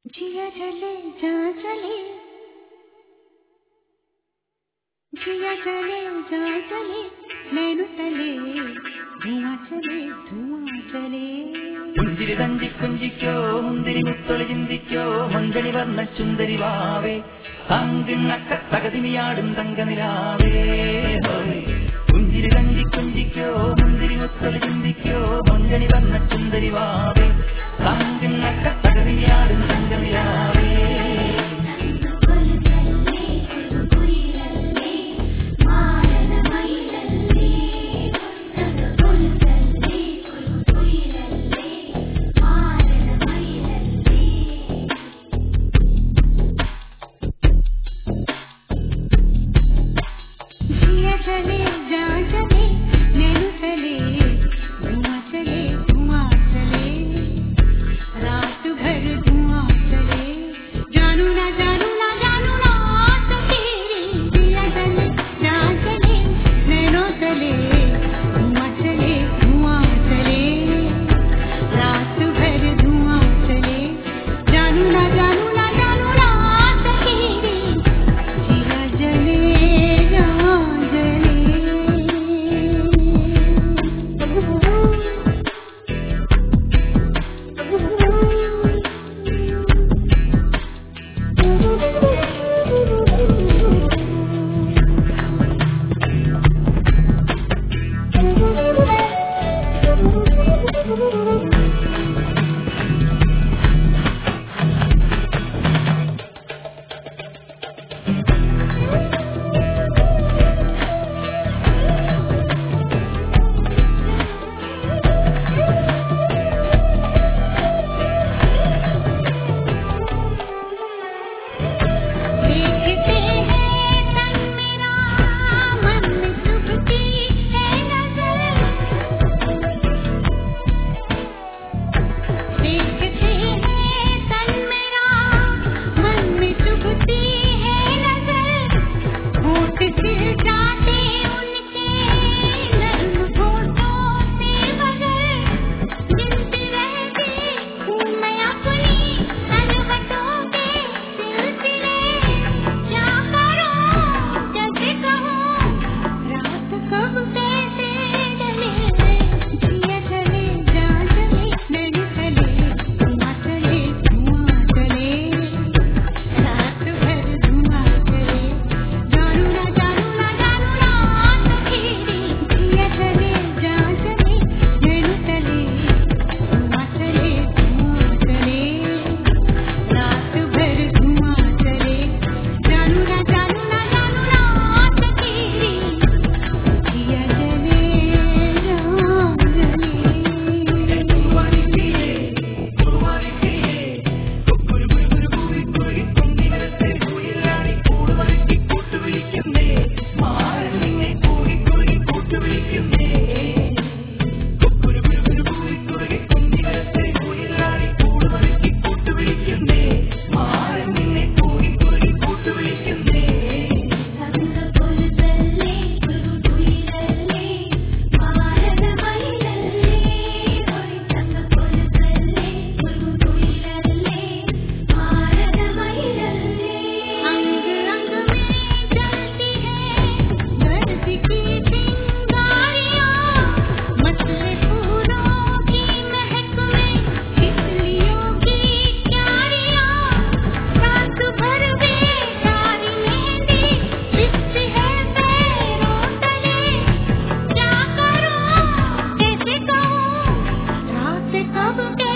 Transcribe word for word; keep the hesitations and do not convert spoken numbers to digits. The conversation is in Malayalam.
जिया चले जा चले जिया चले जा चले नैनु तले धुआं चले धुआं चले പുഞ്ചിരി തഞ്ചി കുഞ്ചിക്കോ മുന്തിരി മുത്തൊളി ചിന്തിക്കോ മഞ്ചണി വർണ്ണ ചുന്ദരി വാവേ തങ്കിണ്ണക്ക തകതിമിയാടും തങ്കനിലാവേ പുഞ്ചിരി തഞ്ചി കുഞ്ചിക്കോ മുന്തിരി മുത്തൊളി ചിന്തിക്കോ മഞ്ചണി വർണ്ണ ചുന്ദരി വാവേ തങ്കിണ്ണക്ക തകതിമിയാടും തങ്കനിലാവേ चले जा चले नैनु तले धुआं चले धुआं चले रात भर धुआं चले जानू ना जानू ना जानू ना तेरी जिया चले जा चले नैनु तले धुआं चले धुआं चले रात भर धुआं चले जानू ना जानू ना जानू ना तेरी जिया जले Come